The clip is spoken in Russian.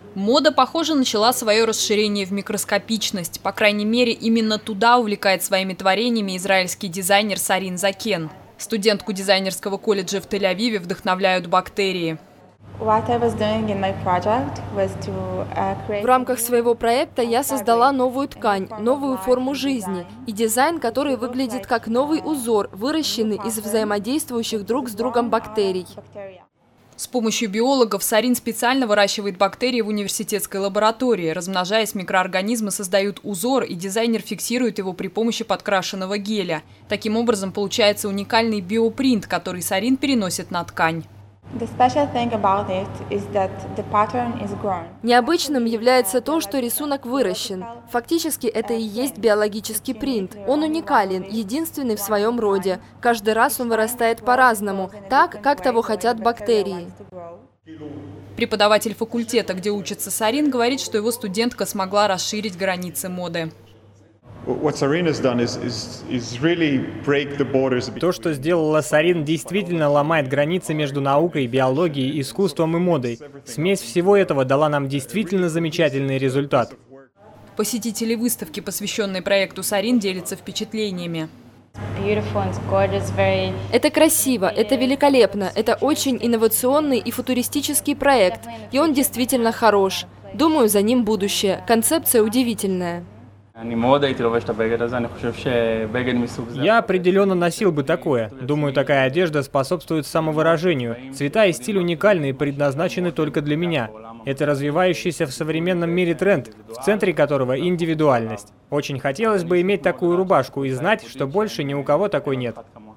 Мода, похоже, начала свое расширение в микроскопичность. По крайней мере, именно туда увлекает своими творениями израильский дизайнер Сарин Закен. Студентку дизайнерского колледжа в Тель-Авиве вдохновляют бактерии. В рамках своего проекта я создала новую ткань, новую форму жизни и дизайн, который выглядит как новый узор, выращенный из взаимодействующих друг с другом бактерий. С помощью биологов Сарин специально выращивает бактерии в университетской лаборатории. Размножаясь, микроорганизмы создают узор, и дизайнер фиксирует его при помощи подкрашенного геля. Таким образом, получается уникальный биопринт, который Сарин переносит на ткань. Необычным является то, что рисунок выращен. Фактически это и есть биологический принт. Он уникален, единственный в своем роде. Каждый раз он вырастает по-разному, так, как того хотят бактерии. Преподаватель факультета, где учится Сарин, говорит, что его студентка смогла расширить границы моды. То, что сделала Сарин, действительно ломает границы между наукой, биологией, искусством и модой. Смесь всего этого дала нам действительно замечательный результат. Посетители выставки, посвященной проекту Сарин, делятся впечатлениями. Это красиво, это великолепно, это очень инновационный и футуристический проект, и он действительно хорош. Думаю, за ним будущее. Концепция удивительная. Я определенно носил бы такое. Думаю, такая одежда способствует самовыражению. Цвета и стиль уникальны и предназначены только для меня. Это развивающийся в современном мире тренд, в центре которого индивидуальность. Очень хотелось бы иметь такую рубашку и знать, что больше ни у кого такой нет.